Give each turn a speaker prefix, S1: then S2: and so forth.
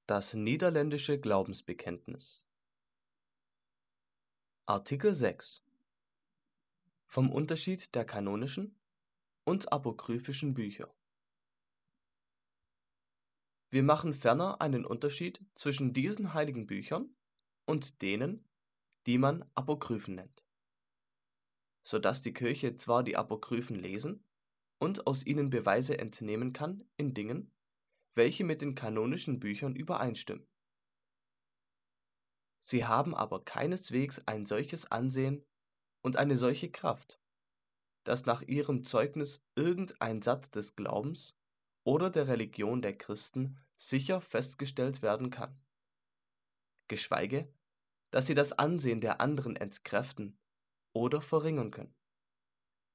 S1: Das niederländische Glaubensbekenntnis. Artikel 6. Vom Unterschied der kanonischen und apokryphischen Bücher. Wir machen ferner einen Unterschied zwischen diesen heiligen Büchern und denen, die man Apokryphen nennt, so dass die Kirche zwar die Apokryphen lesen und aus ihnen Beweise entnehmen kann in Dingen, welche mit den kanonischen Büchern übereinstimmen. Sie haben aber keineswegs ein solches Ansehen und eine solche Kraft, dass nach ihrem Zeugnis irgendein Satz des Glaubens oder der Religion der Christen sicher festgestellt werden kann, geschweige, dass sie das Ansehen der anderen entkräften oder verringern können.